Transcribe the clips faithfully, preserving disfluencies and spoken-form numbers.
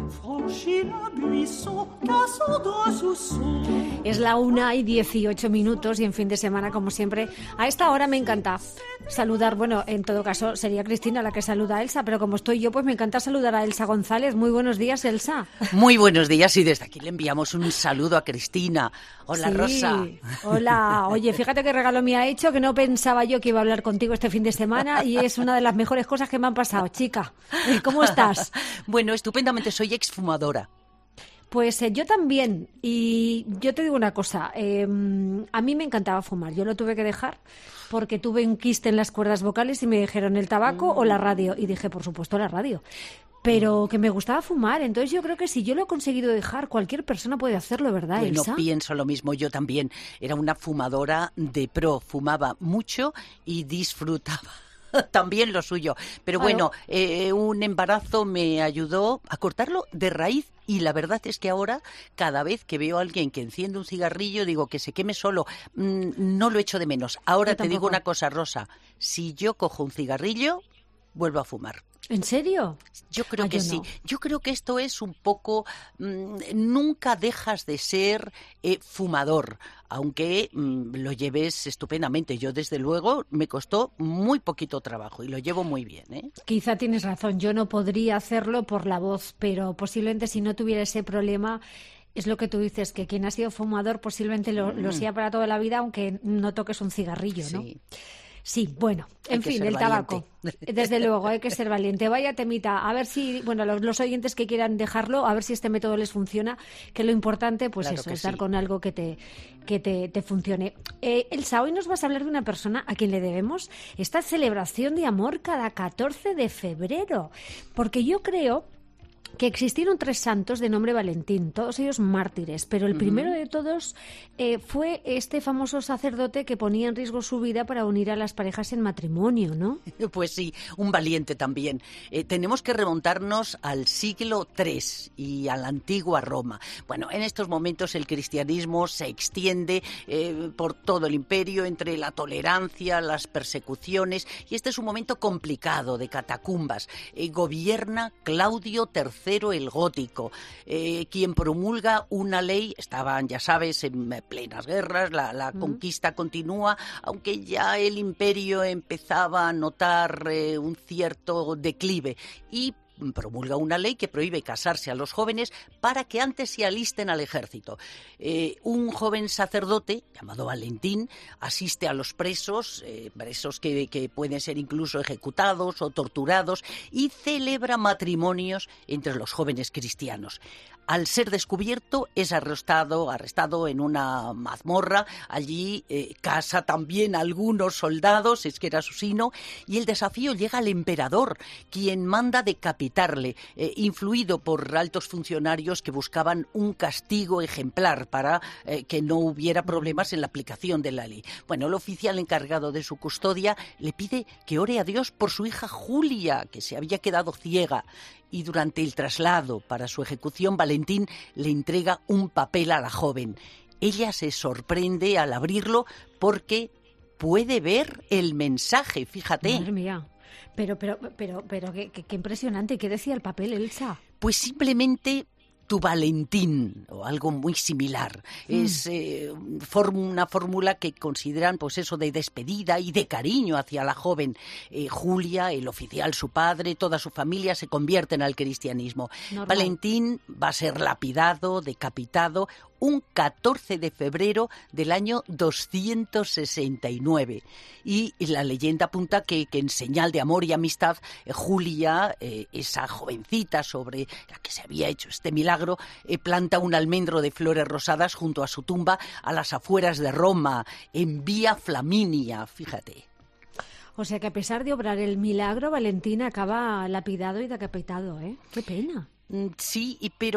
Es la una y dieciocho minutos y en fin de semana, como siempre, a esta hora me encanta saludar, bueno, en todo caso sería Cristina la que saluda a Elsa, pero como estoy yo, pues me encanta saludar a Elsa González. Muy buenos días, Elsa. Muy buenos días y desde aquí le enviamos un saludo a Cristina. Hola, sí, Rosa. Hola. Oye, fíjate qué regalo me ha hecho, que no pensaba yo que iba a hablar contigo este fin de semana y es una de las mejores cosas que me han pasado, chica. ¿Cómo estás? Bueno, estupendamente, soy exfumadora. Pues eh, yo también, y yo te digo una cosa, eh, a mí me encantaba fumar, yo lo tuve que dejar porque tuve un quiste en las cuerdas vocales y me dijeron el tabaco mm. o la radio, y dije, por supuesto, la radio, pero que me gustaba fumar, entonces yo creo que si yo lo he conseguido dejar, cualquier persona puede hacerlo, ¿verdad, bueno, Elsa? No pienso lo mismo, yo también era una fumadora de pro, fumaba mucho y disfrutaba también lo suyo, pero claro. bueno, eh, un embarazo me ayudó a cortarlo de raíz. Y la verdad es que ahora, cada vez que veo a alguien que enciende un cigarrillo, digo que se queme solo. Mm, no lo echo de menos. Ahora te digo una cosa, Rosa. Si yo cojo un cigarrillo, vuelvo a fumar. ¿En serio? Yo creo ah, que yo sí. No. Yo creo que esto es un poco... Mmm, nunca dejas de ser eh, fumador, aunque mmm, lo lleves estupendamente. Yo, desde luego, me costó muy poquito trabajo y lo llevo muy bien, ¿eh? Quizá tienes razón. Yo no podría hacerlo por la voz, pero posiblemente si no tuviera ese problema... Es lo que tú dices, que quien ha sido fumador posiblemente lo, mm. lo sea para toda la vida, aunque no toques un cigarrillo, ¿no? Sí. Sí, bueno, en fin, el tabaco. Desde luego, hay que ser valiente. Vaya temita, a ver si, bueno, los, los oyentes que quieran dejarlo, a ver si este método les funciona, que lo importante, pues claro eso, es estar sí. con algo que te, que te, te funcione. Eh, Elsa, hoy nos vas a hablar de una persona a quien le debemos esta celebración de amor cada catorce de febrero, porque yo creo que existieron tres santos de nombre Valentín, todos ellos mártires, pero el uh-huh. primero de todos eh, fue este famoso sacerdote que ponía en riesgo su vida para unir a las parejas en matrimonio, ¿no? Pues sí, un valiente también. Eh, tenemos que remontarnos al siglo tercero y a la antigua Roma. Bueno, en estos momentos el cristianismo se extiende eh, por todo el imperio entre la tolerancia, las persecuciones, y este es un momento complicado de catacumbas. Eh, gobierna Claudio tercero el Gótico, eh, quien promulga una ley. Estaban, ya sabes, en plenas guerras, la, la mm. conquista continúa, aunque ya el imperio empezaba a notar eh, un cierto declive, y promulga una ley que prohíbe casarse a los jóvenes para que antes se alisten al ejército. Eh, un joven sacerdote llamado Valentín asiste a los presos, eh, presos que, que pueden ser incluso ejecutados o torturados, y celebra matrimonios entre los jóvenes cristianos. Al ser descubierto, es arrestado, arrestado en una mazmorra. Allí eh, casa también a algunos soldados, es que era asesino, y el desafío llega al emperador, quien manda decapitarle, eh, influido por altos funcionarios que buscaban un castigo ejemplar para eh, que no hubiera problemas en la aplicación de la ley. Bueno, el oficial encargado de su custodia le pide que ore a Dios por su hija Julia, que se había quedado ciega. Y durante el traslado para su ejecución, Valentín le entrega un papel a la joven. Ella se sorprende al abrirlo porque puede ver el mensaje, fíjate. Madre mía, pero, pero, pero, pero qué, qué, qué impresionante. ¿Qué decía el papel, Elsa? Pues simplemente... tu Valentín, o algo muy similar. Mm. Es eh, una fórmula que consideran, pues eso, de despedida y de cariño hacia la joven. Eh, Julia, el oficial, su padre, toda su familia se convierten al cristianismo. Normal. Valentín va a ser lapidado, decapitado, un catorce de febrero del año doscientos sesenta y nueve. Y la leyenda apunta que, que en señal de amor y amistad, eh, Julia, eh, esa jovencita sobre la que se había hecho este milagro, eh, planta un almendro de flores rosadas junto a su tumba a las afueras de Roma, en Vía Flaminia, fíjate. O sea que a pesar de obrar el milagro, Valentín acaba lapidado y decapitado, ¿eh? ¡Qué pena! Sí, pero,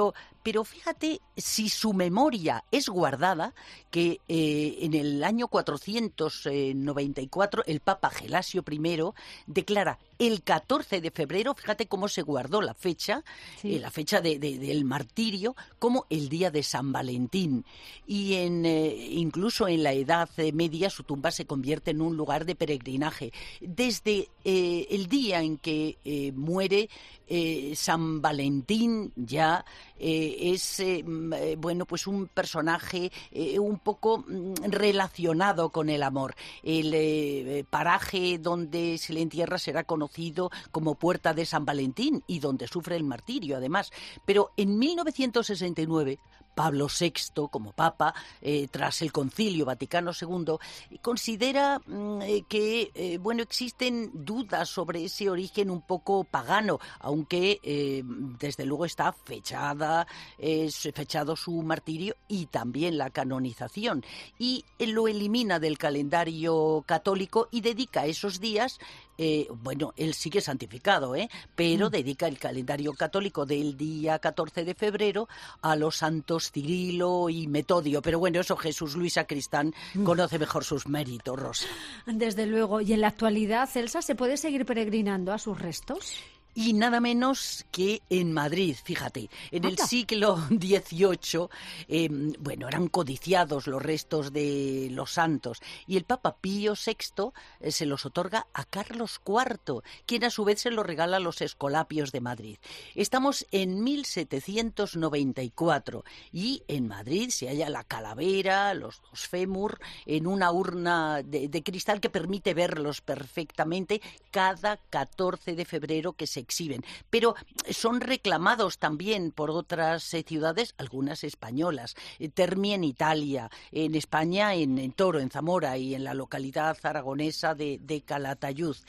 pero fíjate si su memoria es guardada, que eh, en el año cuatrocientos noventa y cuatro el Papa Gelasio primero declara el catorce de febrero, fíjate cómo se guardó la fecha, sí. eh, la fecha de, de, del martirio, como el día de San Valentín. Y en, eh, incluso en la Edad Media su tumba se convierte en un lugar de peregrinaje. Desde eh, el día en que eh, muere eh, San Valentín, ya eh, es eh, bueno, pues un personaje eh, un poco relacionado con el amor. El eh, paraje donde se le entierra será conocido como Puerta de San Valentín y donde sufre el martirio, además. Pero en mil novecientos sesenta y nueve, Pablo sexto, como Papa, eh, tras el Concilio Vaticano segundo, considera eh, que eh, bueno, existen dudas sobre ese origen un poco pagano, aunque eh, desde luego está fechada, es fechado su martirio y también la canonización. Y lo elimina del calendario católico y dedica esos días. Eh, bueno, él sigue santificado, ¿eh? pero mm. dedica el calendario católico del día catorce de febrero a los santos Cirilo y Metodio. Pero bueno, eso Jesús Luis Sacristán mm. conoce mejor sus méritos, Rosa. Desde luego. ¿Y en la actualidad, Elsa, se puede seguir peregrinando a sus restos? Y nada menos que en Madrid, fíjate, en el siglo dieciocho, eh, bueno, eran codiciados los restos de los santos y el Papa Pío sexto eh, se los otorga a Carlos cuarto, quien a su vez se los regala a los Escolapios de Madrid. Estamos en mil setecientos noventa y cuatro y en Madrid se halla la calavera, los dos fémur, en una urna de, de cristal que permite verlos perfectamente cada catorce de febrero que se exhiben, pero son reclamados también por otras eh, ciudades, algunas españolas. Eh, Termi en Italia, en España en, en Toro, en Zamora y en la localidad aragonesa de, de Calatayud.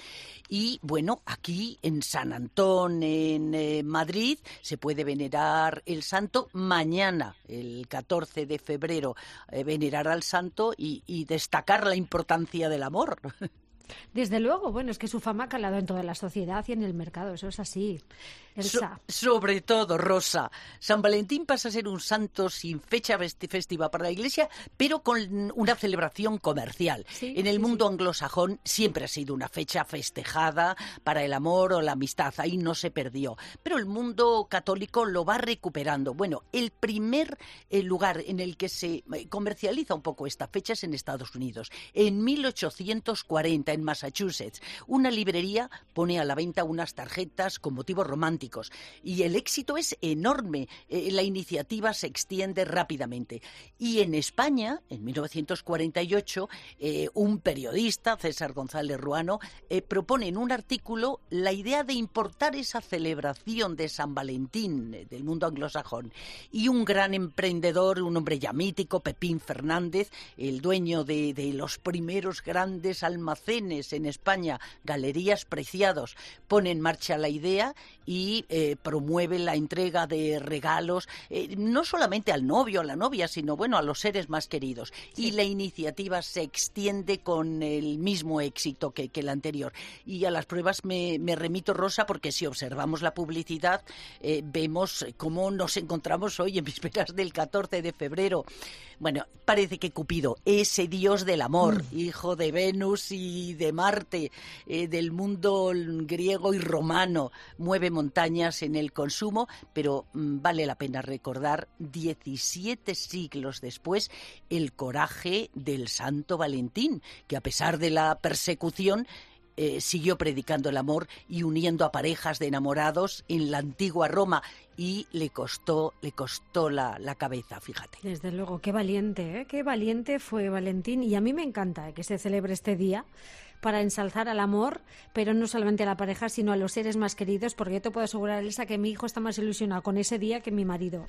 Y bueno, aquí en San Antón, en eh, Madrid, se puede venerar el santo mañana, el catorce de febrero, eh, venerar al santo y, y destacar la importancia del amor. Desde luego, bueno, es que su fama ha calado en toda la sociedad y en el mercado, eso es así. Elsa. So, sobre todo, Rosa, San Valentín pasa a ser un santo sin fecha festiva para la Iglesia, pero con una celebración comercial. Sí, en el sí, mundo sí. anglosajón siempre ha sido una fecha festejada para el amor o la amistad, ahí no se perdió. Pero el mundo católico lo va recuperando. Bueno, el primer eh, lugar en el que se comercializa un poco esta fecha es en Estados Unidos. En mil ochocientos cuarenta, en Massachusetts, una librería pone a la venta unas tarjetas con motivos románticos y el éxito es enorme. Eh, la iniciativa se extiende rápidamente. Y en España, en mil novecientos cuarenta y ocho, eh, un periodista, César González Ruano, eh, propone en un artículo la idea de importar esa celebración de San Valentín eh, del mundo anglosajón. Y un gran emprendedor, un hombre ya mítico, Pepín Fernández, el dueño de, de los primeros grandes almacenes en España, Galerías Preciados, pone en marcha la idea y eh, promueve la entrega de regalos, eh, no solamente al novio o a la novia, sino bueno, a los seres más queridos. Sí. Y la iniciativa se extiende con el mismo éxito que, que la anterior. Y a las pruebas me, me remito, Rosa, porque si observamos la publicidad, eh, vemos cómo nos encontramos hoy en vísperas del catorce de febrero. Bueno, parece que Cupido, ese dios del amor, mm. hijo de Venus y de Marte, eh, del mundo griego y romano, mueve montañas en el consumo, pero mmm, vale la pena recordar, diecisiete siglos después, el coraje del Santo Valentín, que a pesar de la persecución, Eh, siguió predicando el amor y uniendo a parejas de enamorados en la antigua Roma y le costó, le costó la, la cabeza, fíjate. Desde luego, qué valiente, ¿eh? Qué valiente fue Valentín y a mí me encanta ¿eh? que se celebre este día para ensalzar al amor, pero no solamente a la pareja, sino a los seres más queridos, porque yo te puedo asegurar, Elsa, que mi hijo está más ilusionado con ese día que mi marido.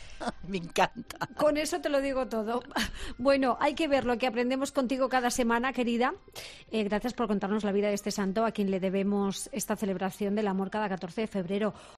Me encanta. Con eso te lo digo todo. Bueno, hay que ver lo que aprendemos contigo cada semana, querida. Eh, gracias por contarnos la vida de este santo, a quien le debemos esta celebración del amor cada catorce de febrero.